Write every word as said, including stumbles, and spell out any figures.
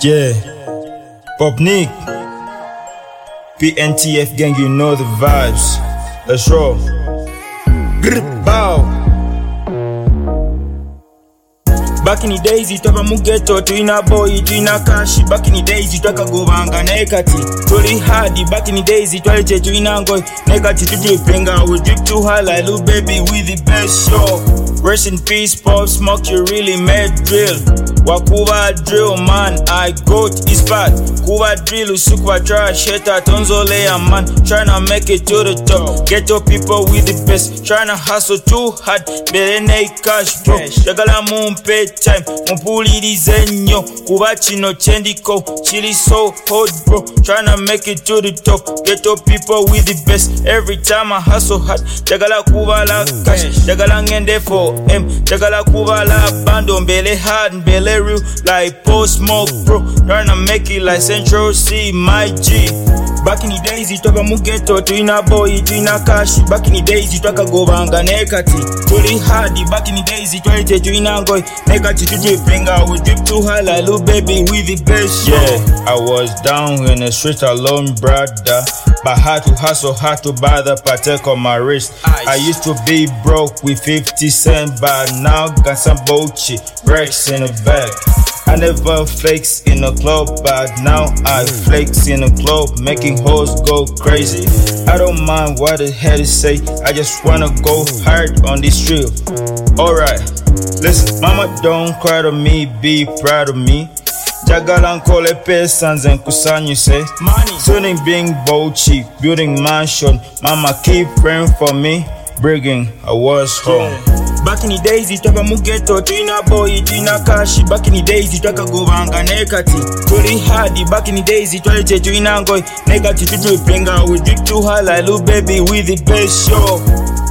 Yeah, Pop Nick, P N T F gang, you know the vibes. Let's roll. Grr, bow. Back in the days, it was mu ghetto, twina boy, twina cash. Back in the days, it was go banga nekati. Totally hard. Back in the days, it was che twina goy nekati. To drip finger, we drip too high like little baby with the best show. Rest in peace, Pop Smoke, you really made drill. Wakuba drill, man, I got his part. Kuba drill, Usukwa trash, Sheta, Tonzolea, man. Tryna make it to the top. Ghetto people with the best. Tryna hustle too hard. Belene cash, bro. Jagala mumpe time. Mumpulirize nnyo. Kuba chino chendiko. Chili so hot, bro. Tryna make it to the top. Ghetto people with the best. Every time I hustle hard. Jagala kuba la cash. Jagala ngende for M. Jagala kuba la bando. Mbele hard, mbele real like Post Smoke, bro. Tryna make it like Central C, my G. Back in the days, it was mu ghetto, twina boy, twina cash. Back in the days, it was go banga nekati. Totally hard. Back in the days, it was che twina goy nekati. To drip finger, we drip too high like little baby with the best. Yeah, I was down in the street alone, brother. But had to hustle, had to buy the Patek on my wrist. Ice. I used to be broke with fifty cents, but now got some Bochi Rex in the bag. I never flex in a club, but now I flex in a club, making hoes go crazy. I don't mind what the haters say, I just wanna go hard on this street. Alright, listen, mama don't cry to me, be proud of me. Jagala nkole pesa nze nkusanyuse money. Soon being Bochi, building mansion. Mama keep praying for me, bringing I was home. Yeah. Back in the days, it was mu ghetto, twina boy, twina cash. Back in the days, it was go banga nekati. Totally hard. Back in the days, it was che twina goy nekati. To drip finger, we drip too high like little baby with the best show.